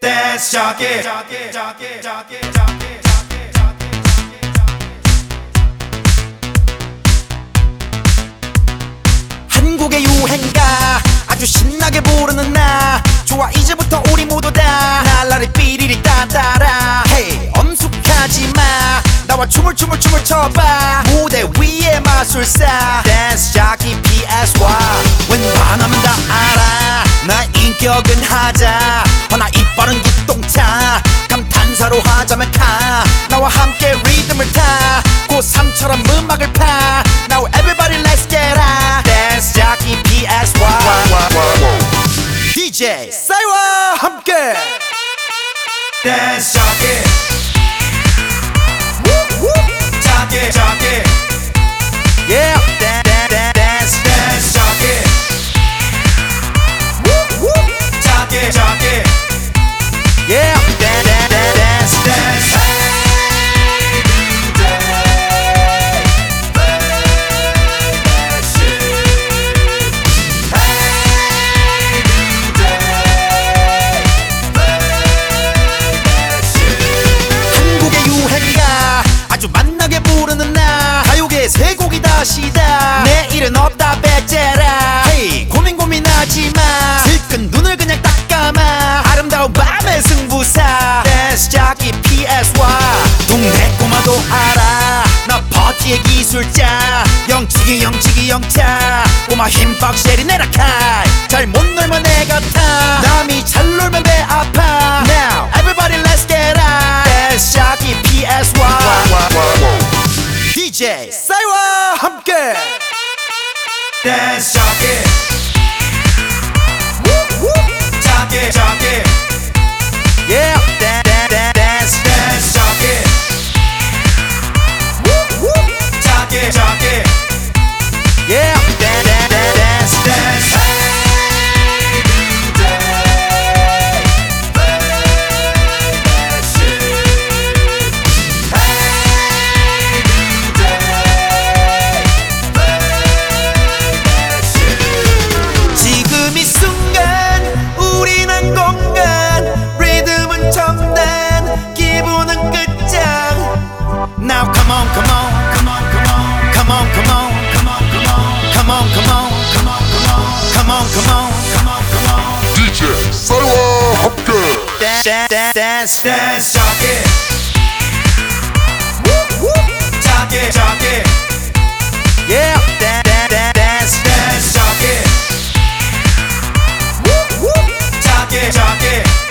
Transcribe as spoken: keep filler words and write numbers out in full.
댄스 자켓 한국의 유행가 아주 신나게 부르는 나 좋아 이제부터 우리 모두 다 날라리 삐리리 따따라 헤이 엄숙하지마 나와 춤을 춤을 춤을 춰봐 무대 위에 마술사 댄스 자키 피에스와 웬만하면 다 알아 나 인격은 하자 허나 이빨은 기똥차 감탄사로 하자면 카 나와 함께 리듬을 타 고삼처럼 음악을 파 Now everybody let's get up 댄스 자키 피에스와 디제이 싸이와 함께 댄스 자켓 자켓 자켓 Yeah dance dance dance 댄스 자켓 자켓 자켓 Yeah dance dance dance 댄스 한국의 유행가 아주 만나게 부르는 나 가요계 세 곡이 다시다 내일은 없다 배째라 헤이 고민 고민하지마 슬픈 눈을 그냥 딱 감아 아름다운 밤의 승부사 댄스 자키 피에스와 동네 꼬마도 알아 나 파티의 기술자 영치기 영치기 영차 꼬마 힘빡 쉐리 내라 카이 잘 못 놀면 내가 타 남이 잘 놀면 배 아파 Now everybody let's get up 댄스 자키 피에스와 디제이 싸이와 함께 댄스 자켓 자켓 자켓 Yeah dance dance dance 댄스 자켓 자켓 자켓 Yeah dance dance dance 댄스 지금 이 순간 우린 한 공간 리듬은 첨단 기분은 끝장 Now come on come on come on come on come on come on come on come on come on come on come on come on come on come on 디제이 싸이와 함께 dance dance dance 댄스 자켓 자켓 자켓 Yeah dance dance dance 댄스 자켓 자켓 자켓